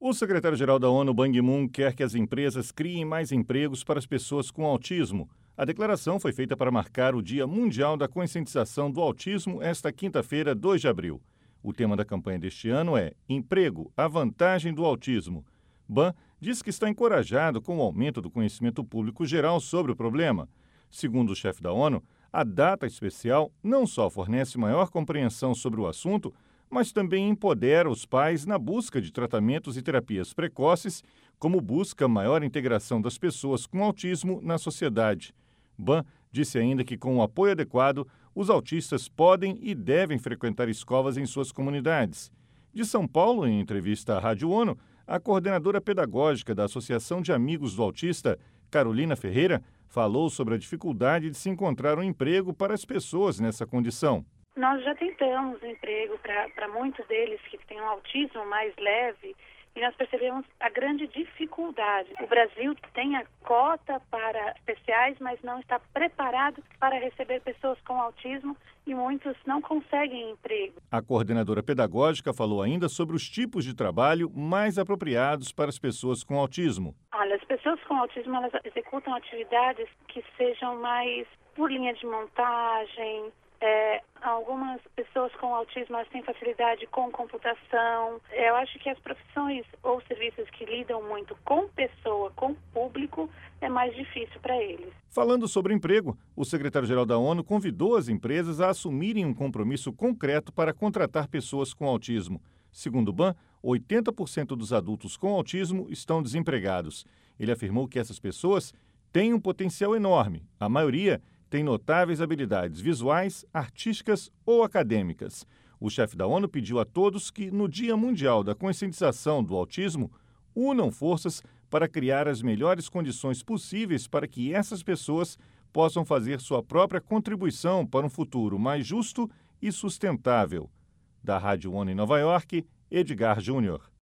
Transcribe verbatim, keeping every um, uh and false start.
O secretário-geral da ONU, Ban Ki-moon, quer que as empresas criem mais empregos para as pessoas com autismo. A declaração foi feita para marcar o Dia Mundial da Conscientização do Autismo, esta quinta-feira, dois de abril. O tema da campanha deste ano é Emprego, a vantagem do autismo. Ban diz que está encorajado com o aumento do conhecimento público geral sobre o problema. Segundo o chefe da ONU, a data especial não só fornece maior compreensão sobre o assunto, mas também empodera os pais na busca de tratamentos e terapias precoces, como busca maior integração das pessoas com autismo na sociedade. Ban disse ainda que, com o apoio adequado, os autistas podem e devem frequentar escolas em suas comunidades. De São Paulo, em entrevista à Rádio ONU, a coordenadora pedagógica da Associação de Amigos do Autista, Carolina Ferreira, falou sobre a dificuldade de se encontrar um emprego para as pessoas nessa condição. Nós já tentamos emprego para muitos deles que têm um autismo mais leve e nós percebemos a grande dificuldade. O Brasil tem a cota para especiais, mas não está preparado para receber pessoas com autismo e muitos não conseguem emprego. A coordenadora pedagógica falou ainda sobre os tipos de trabalho mais apropriados para as pessoas com autismo. Olha, as pessoas com autismo elas executam atividades que sejam mais por linha de montagem. É, algumas pessoas com autismo elas têm facilidade com computação. Eu acho que as profissões ou serviços que lidam muito com pessoa, com público, é mais difícil para eles. Falando sobre emprego, o secretário-geral da ONU convidou as empresas a assumirem um compromisso concreto para contratar pessoas com autismo. Segundo o Ban, oitenta por cento dos adultos com autismo estão desempregados. Ele afirmou que essas pessoas têm um potencial enorme. A maioria tem notáveis habilidades visuais, artísticas ou acadêmicas. O chefe da ONU pediu a todos que, no Dia Mundial da Conscientização do Autismo, unam forças para criar as melhores condições possíveis para que essas pessoas possam fazer sua própria contribuição para um futuro mais justo e sustentável. Da Rádio ONU em Nova York, Edgar Júnior.